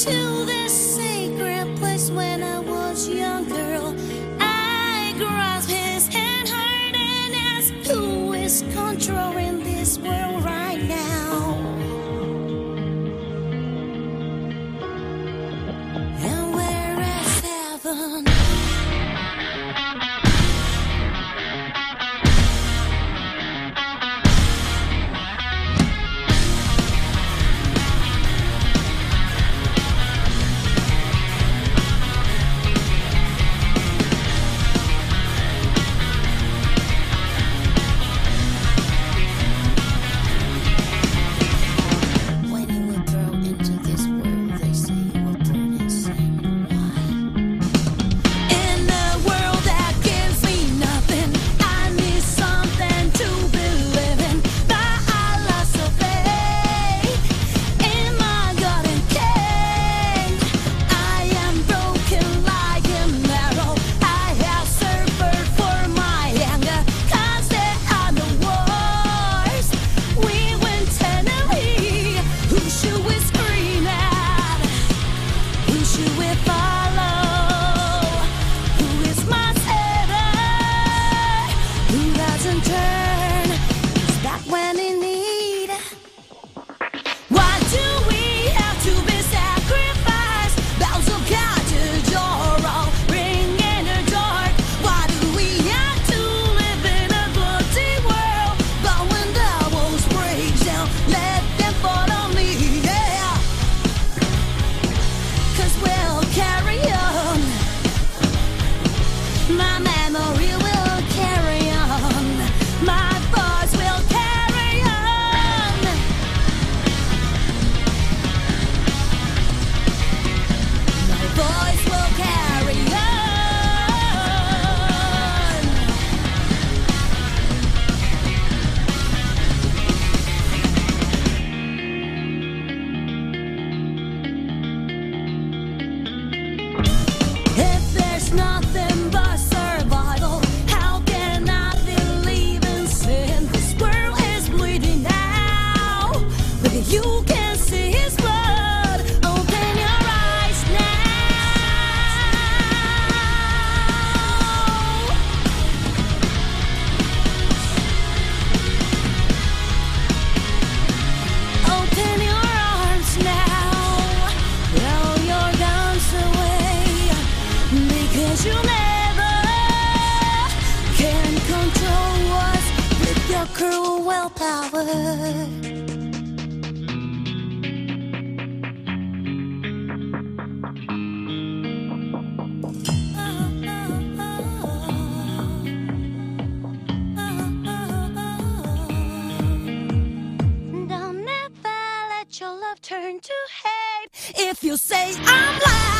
to this sacred place when I was young girl. I grasped his hand hard and asked, who is controlling this world right now? And where is heaven? My memory will carry on. My voice will carry on. My voice will carry on. If there's nothing but survival, how can I believe in sin? This world is bleeding now, but you can see his blood. Open your eyes now. Open your arms now. Throw your guns away, because you never can control us with your cruel willpower. Don't ever let your love turn to hate. If you say I'm lying,